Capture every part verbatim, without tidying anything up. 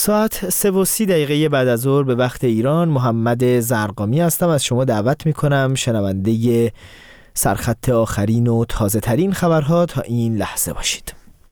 ساعت سه و سی دقیقه بعد از ظهر به وقت ایران، محمد زرقامی هستم. از شما دعوت میکنم شنونده سرخط آخرین و تازه ترین خبرها تا این لحظه باشید.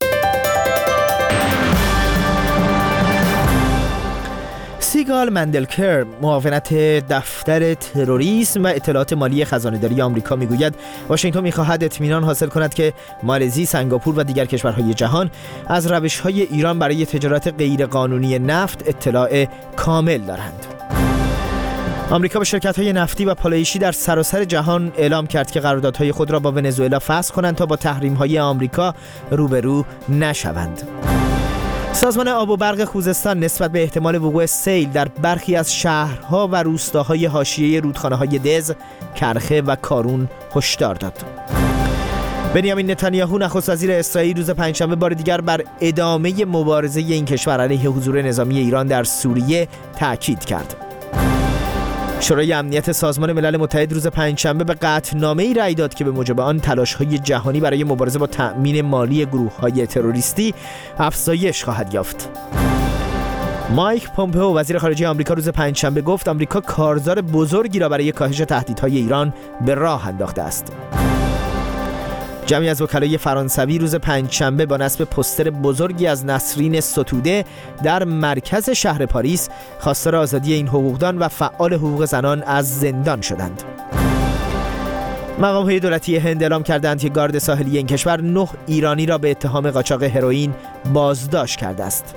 سیگال مندلکر، معاونت دفتر تروریسم و اطلاعات مالی خزانه‌داری آمریکا میگوید واشنگتن می‌خواهد اطمینان حاصل کند که مالزی، سنگاپور و دیگر کشورهای جهان از روش‌های ایران برای تجارت غیرقانونی نفت اطلاع کامل دارند. آمریکا به شرکت‌های نفتی و پالایشی در سراسر جهان اعلام کرد که قراردادهای خود را با ونزوئلا فسخ کنند تا با تحریم‌های آمریکا روبرو نشوند. سازمان آب و برق خوزستان نسبت به احتمال وقوع سیل در برخی از شهرها و روستاهای حاشیه رودخانه‌های دز، کرخه و کارون هشدار داد. بنیامین نتانیاهو نخست وزیر اسرائیل روز پنجشنبه بار دیگر بر ادامه مبارزه این کشور علیه حضور نظامی ایران در سوریه تأکید کرد. شورای امنیت سازمان ملل متحد روز پنجشنبه به قطعنامه‌ای رأی داد که به موجب آن تلاش‌های جهانی برای مبارزه با تأمین مالی گروه‌های تروریستی افزایش خواهد یافت. مایک پومپئو وزیر خارجه آمریکا روز پنجشنبه گفت آمریکا کارزار بزرگی را برای کاهش تهدیدهای ایران به راه انداخته است. جمعی از وکلای فرانسوی روز پنجشنبه با نصب پوستر بزرگی از نسرین ستوده در مرکز شهر پاریس خواستار آزادی این حقوقدان و فعال حقوق زنان از زندان شدند. مقام‌های دولتی هند اعلام کردند که گارد ساحلی این کشور نه ایرانی را به اتهام قاچاق هروئین بازداشت کرده است.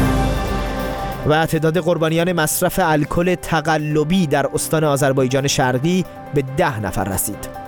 و تعداد قربانیان مصرف الکل تقلبی در استان آذربایجان شرقی به ده نفر رسید.